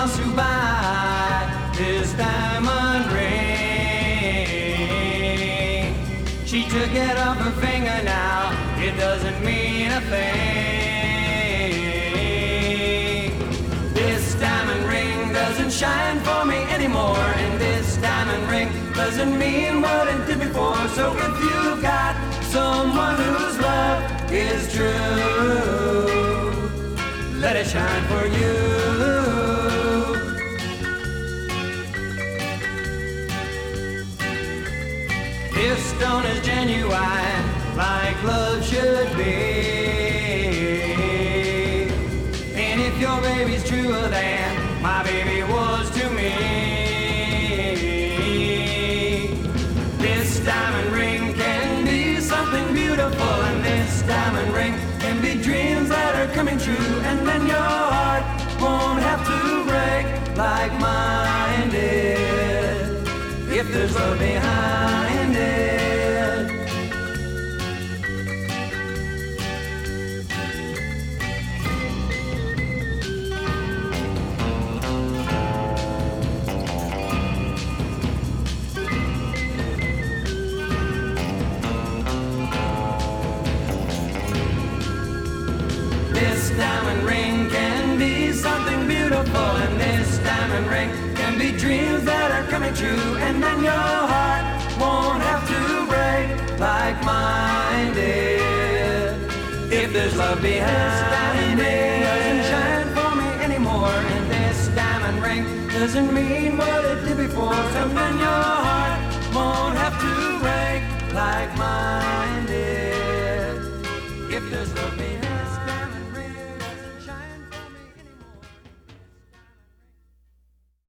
wants to buy this diamond ring. She took it off her finger now, it doesn't mean a thing. This diamond ring doesn't shine for me anymore, and this diamond ring doesn't mean what it did before. So if you've got someone whose love is true, let it shine for you. This stone is genuine, like love should be. And if your baby's truer than my baby was to me, this diamond ring can be something beautiful, and this diamond ring can be dreams that are coming true. And then your heart won't have to break like mine did, if there's love behind it. This diamond ring can be something beautiful, and this diamond ring can be dreams that are coming true. And then your heart won't have to break like mine did, if there's love behind it. Doesn't shine for me anymore, and this diamond ring doesn't mean what it did before. So then your heart won't have to break like mine did, if there's love behind it.